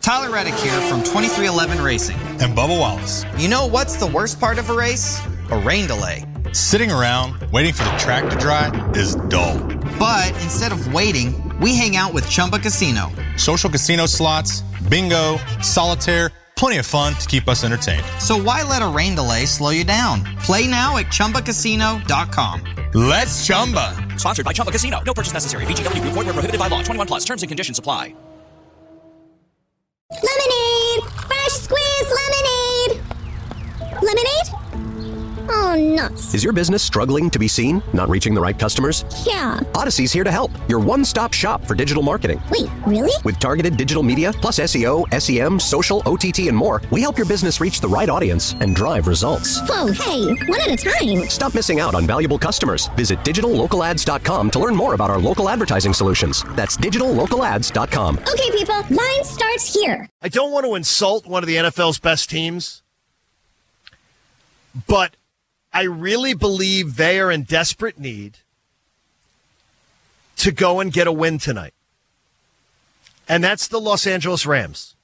Tyler Reddick here from 2311 Racing. And Bubba Wallace. You know what's the worst part of a race? A rain delay. Sitting around waiting for the track to dry is dull. But instead of waiting, we hang out with Chumba Casino. Social casino slots, bingo, solitaire, plenty of fun to keep us entertained. So why let a rain delay slow you down? Play now at ChumbaCasino.com. Let's Chumba. Sponsored by Chumba Casino. No purchase necessary. VGW Group. Void where prohibited by law. 21 plus. Terms and conditions apply. Lemonade! Fresh squeezed lemonade! Lemonade? Oh, nuts. Is your business struggling to be seen? Not reaching the right customers? Yeah. Odyssey's here to help. Your one-stop shop for digital marketing. Wait, really? With targeted digital media, plus SEO, SEM, social, OTT, and more, we help your business reach the right audience and drive results. Whoa, hey, one at a time. Stop missing out on valuable customers. Visit digitallocalads.com to learn more about our local advertising solutions. That's digitallocalads.com. Okay, people, line starts here. I don't want to insult one of the NFL's best teams, but I really believe they are in desperate need to go and get a win tonight. And that's the Los Angeles Rams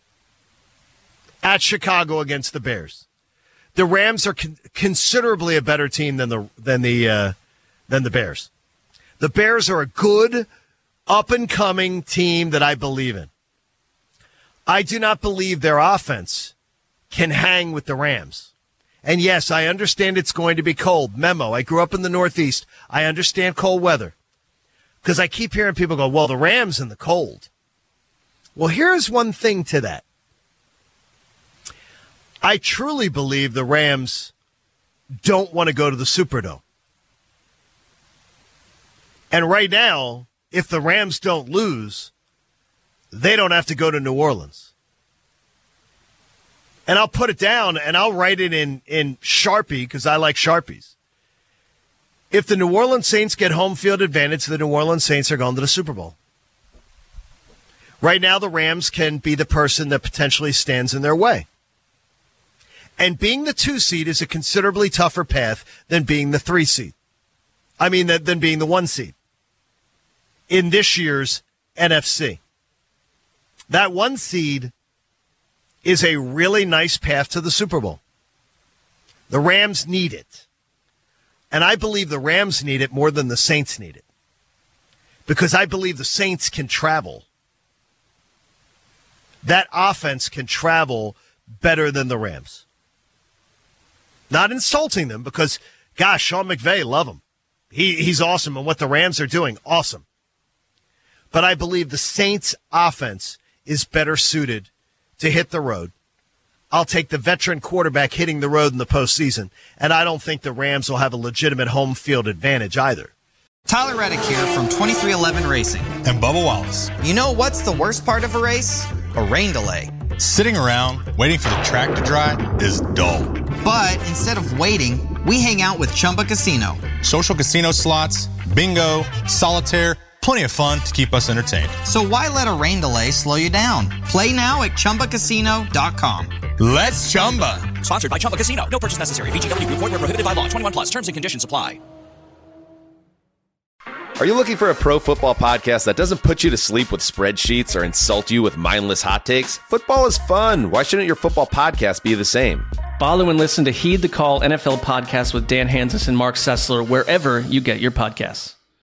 at Chicago against the Bears. The Rams are considerably a better team than the Bears. The Bears are a good, up-and-coming team that I believe in. I do not believe their offense can hang with the Rams. And yes, I understand it's going to be cold. Memo, I grew up in the Northeast. I understand cold weather. Because I keep hearing people go, well, the Rams in the cold. Well, here's one thing to that. I truly believe the Rams don't want to go to the Superdome. And right now, if the Rams don't lose, they don't have to go to New Orleans. And I'll put it down, and I'll write it in Sharpie because I like Sharpies. If the New Orleans Saints get home field advantage, the New Orleans Saints are going to the Super Bowl. Right now, the Rams can be the person that potentially stands in their way. And being the 2 seed is a considerably tougher path than being the 3 seed. Than being the 1 seed in this year's NFC. That 1 seed is a really nice path to the Super Bowl. The Rams need it. And I believe the Rams need it more than the Saints need it. Because I believe the Saints can travel. That offense can travel better than the Rams. Not insulting them because, gosh, Sean McVay, love him. He's awesome, and what the Rams are doing, awesome. But I believe the Saints' offense is better suited to hit the road. I'll take the veteran quarterback hitting the road in the postseason, and I don't think the Rams will have a legitimate home field advantage either. Tyler Reddick here from 2311 Racing. And Bubba Wallace. You know what's the worst part of a race? A rain delay. Sitting around waiting for the track to dry is dull. But instead of waiting, we hang out with Chumba Casino. Social casino slots, bingo, solitaire, plenty of fun to keep us entertained. So why let a rain delay slow you down? Play now at ChumbaCasino.com. Let's Chumba. Sponsored by Chumba Casino. No purchase necessary. VGW Group. Void where prohibited by law. 21 plus. Terms and conditions apply. Are you looking for a pro football podcast that doesn't put you to sleep with spreadsheets or insult you with mindless hot takes? Football is fun. Why shouldn't your football podcast be the same? Follow and listen to Heed the Call NFL podcast with Dan Hansis and Mark Sessler wherever you get your podcasts.